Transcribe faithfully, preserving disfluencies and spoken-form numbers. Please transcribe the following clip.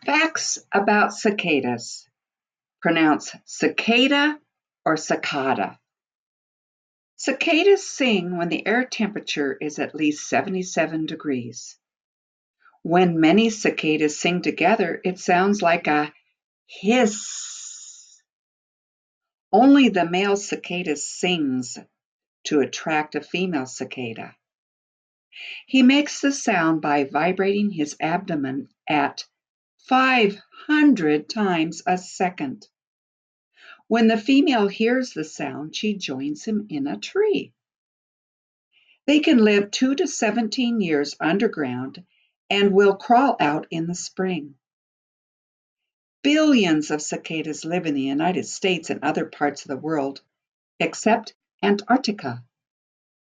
Facts about cicadas. Pronounce cicada or cicada. Cicadas sing when the air temperature is at least seventy-seven degrees. When many cicadas sing together, it sounds like a hiss. Only the male cicada sings to attract a female cicada. He makes the sound by vibrating his abdomen at five hundred times a second. When the female hears the sound, she joins him in a tree. They can live two to seventeen years underground and will crawl out in the spring. Billions of cicadas live in the United States and other parts of the world, except Antarctica.